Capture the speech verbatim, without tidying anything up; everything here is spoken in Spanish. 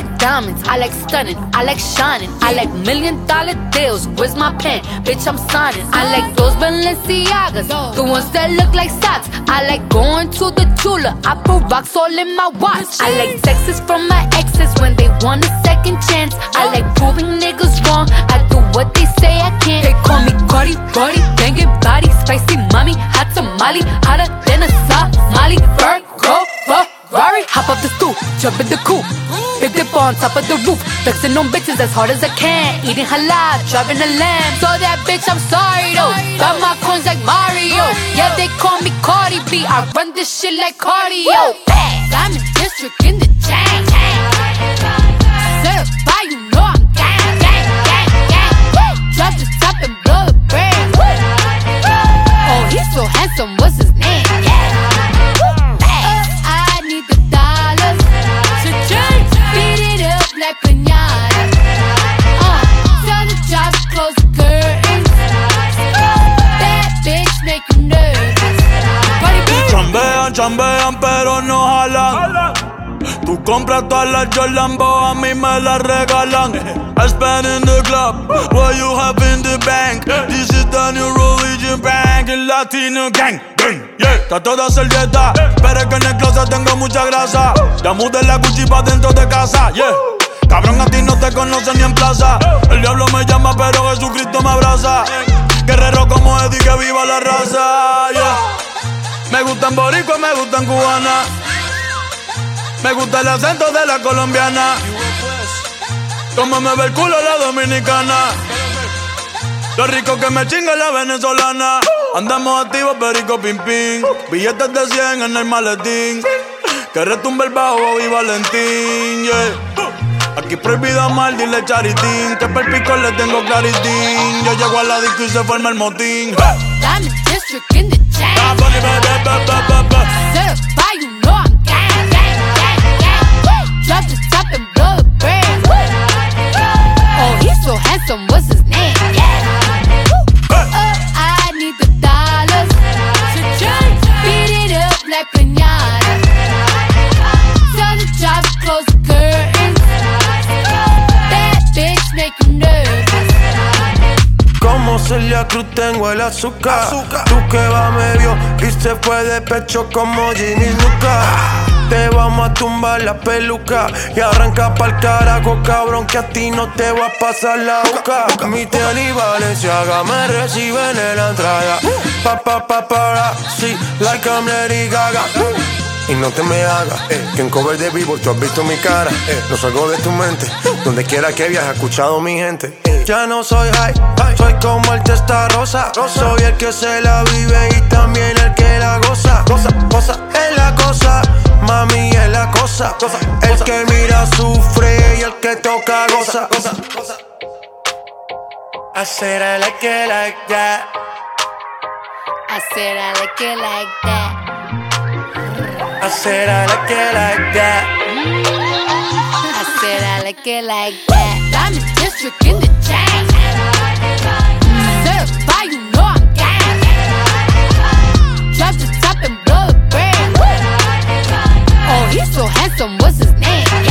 like diamonds, I like stunning, I like shining, I like million dollar deals. Where's my pen? Bitch, I'm signing. I like those Balenciagas, the ones that look like socks. I like going to the Tula, I put rocks all in my watch. I like texts from my exes when they want a second chance. I like proving niggas wrong, I do what they say I can't. They call me Cardi, Cardi, banging body, spicy mommy, hot tamale, hotter than a Somali. Virgo, Ferrari, hop off the stoop, jump in the coupe, big dip on top of the roof, flexing on bitches as hard as I can, eating halal, driving a lamb. So that bitch, I'm sorry though, got my coins like Mario. Yeah, they call me Cardi B, I run this shit like cardio. Diamond District in the chain, certified, you know I'm gang, gang, gang, gang. Drop the top and blow the brand. Oh, he's so handsome, what's his name? Yeah. I need the dollars to change, beat it up like piñata. Uh, tell the job to close the curtains. That bitch make you nervous. Chambean, chambean, pero no jalan. Tú compras todas las Jordan, a mí me las regalan. I spend in the club, what you have in the bank. This is the new religion bank, el Latino gang. Yeah, trato de hacer dieta, pero es que en el closet tengo mucha grasa. Ya mudé la Gucci pa' dentro de casa, yeah. Cabrón, a ti no te conocen ni en plaza. El diablo me llama, pero Jesucristo me abraza. Guerrero como Eddie, que viva la raza, yeah. Me gustan boricua, me gustan cubana. Me gusta el acento de la colombiana. Como me ve el culo la dominicana. Lo rico que me chinga la venezolana. Andamos activos, perico, pim, pim. Billetes de cien en el maletín. Que retumbe el bajo y Valentín, yeah. Aquí prohibido amar, dile charitín. Que per pico le tengo claritín. Yo llego a la disco y se forma el motín. Diamond District in the chain. Certified, you know I'm gang, gang, gang, gang. Drop the top and blow the brand. Oh, he's so handsome, what's his name? Yeah. Uh, I need the dollars to change, beat it up like piñata. Tell the job to close the curtains. That bitch make you nervous. Como Celia Cruz tengo el azúcar. azúcar. Tú que va medio y se fue de pecho como Ginny Luca. Te vamos a tumbar la peluca y arranca pa'l carajo, cabrón, que a ti no te va a pasar la boca. Mi tele y Valenciaga me reciben en la entrada. Pa, pa, pa, para, sí, like I'm Lady Gaga. Y no te me hagas, eh, que en cover de vivo tú has visto mi cara, eh, no salgo de tu mente, donde quiera que viajes, escuchado mi gente. Eh. Ya no soy high, soy como el testa rosa, soy el que se la vive y también el que la goza. Goza, goza, es la cosa, mami es la cosa, cosa el cosa. Que mira sufre y el que toca goza. Goza, goza. I said I like it like that. I said I like it like that. I said I like it like that. I said I like it like that. Diamond District in the chain. Certified, you know I'm gang. Drop the top and blow the brand. Oh, he's so handsome, what's his name?